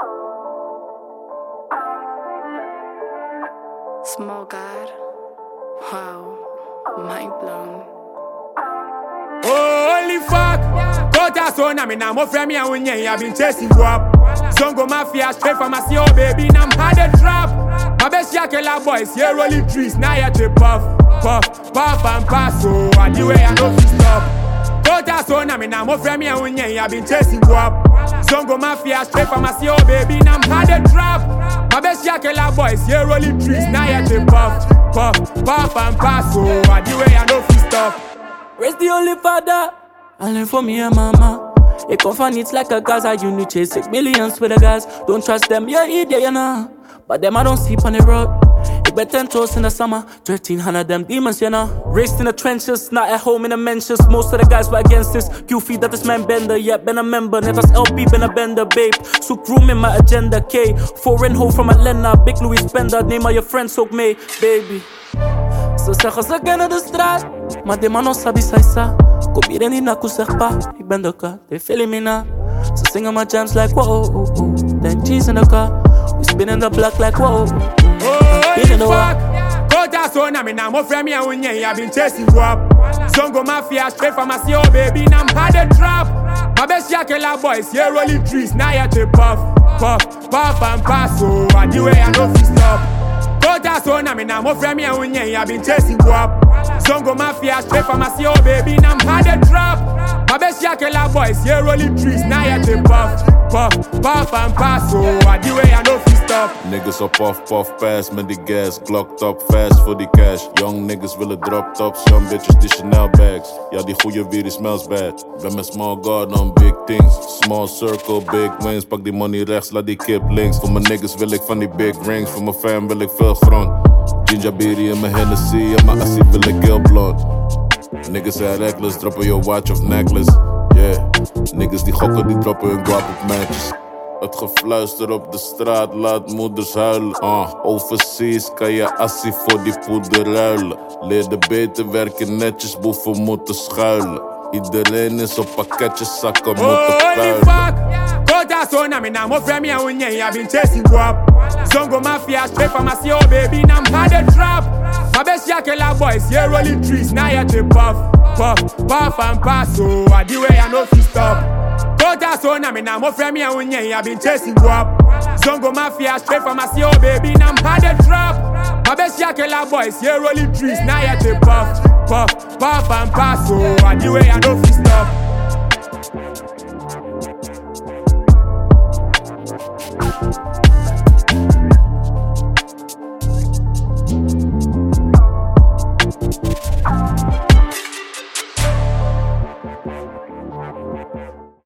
Small God. Wow. Mind blown. Holy fuck! Kota son, I mean, I'm a friend, I've been chasing you up. Zongo Mafia, straight from my CEO, baby, I'm hard to trap. My best yakela boys, here rolling trees, now you're to puff, puff and pass, so I do it, I know to stop. Kota son, I mean, I'm a friend, I've been chasing you up. Zongo Mafia, straight from my CEO, baby, I'm hard to trap. My best yakela boys, here rolling trees, now you're to puff and pass, so I do it, I know to stop. Raise the only father, I learn for me and mama. It come from it's like a Gaza, you need chase 6 millions with the guys. Don't trust them, yeah, idiot, you know. But them I don't sleep on the road. It bet 10 toes in the summer, 1,300 them demons, you know. Raised in the trenches, not at home in the mentions. Most of the guys were against this. Q-feed that this man bender, yeah, been a member. Never LP, been a bender, babe. Soak room in my agenda, K. Foreign hoe from Atlanta, Big Louis Spender. Name of your friends, soak me, baby. Ze zeggen ze kennen de straat, maar die man sabi saisa. Kom hier niet naar zeg pa, ik ben de kat, they feeling me now. Ze zingen my jams like whoa, then cheese in the car. We spin in the block like whoa, holy fuck! Kota son, I mean, I'm a friend, I've been chasing you up. Zongo Mafia, straight from my CEO, baby, I'm hard to trap. My best yakela boys, here rolling trees, now you're to puff and pass, so I do it, I know to stop. Kota son, I mean, I'm a friend, I've been chasing you up. Zongo Mafia, straight from my CEO, baby, I'm hard to trap. My best yakela boys, here rolling trees, now you're to puff and pass, so I do it, I know to stop. Niggas op puff pass met die gas. Glock top fast voor die cash. Young niggas willen drop tops, young bitches die Chanel bags. Ja, die goeie weer die smells bad. Ben met small guard on big things. Small circle, big wins. Pak die money rechts, laat die kip links. Voor mijn niggas wil ik van die big rings. Voor mijn fam wil ik veel grond. Ginger beer in mijn Hennessy en mijn assie wil ik heel blond. Niggas zijn reckless, droppen je watch of necklace. Yeah, niggas die gokken, die droppen hun guap op matches. Het gefluister op de straat laat moeders huilen. Overseas kan je assie voor die poeder ruilen. Leerde beter werken netjes, boeven moeten schuilen. Iedereen is op pakketjes, zakken moeten puilen. Fuck! Kota son, I mean, I'm a friend, I've been chasing you up. Zongo Mafia, straight from my CEO, baby, I'm hard to trap. My best yakela boys, here rolling trees, now you're to puff and pass, so I do it, I know to stop. Kota son, I mean, I'm a friend, I've been chasing you up. Zongo Mafia, straight from my CEO, baby, I'm hard to trap. My best yakela boys, here rolling trees, now you're to puff and pass, so I do it, I know to stop.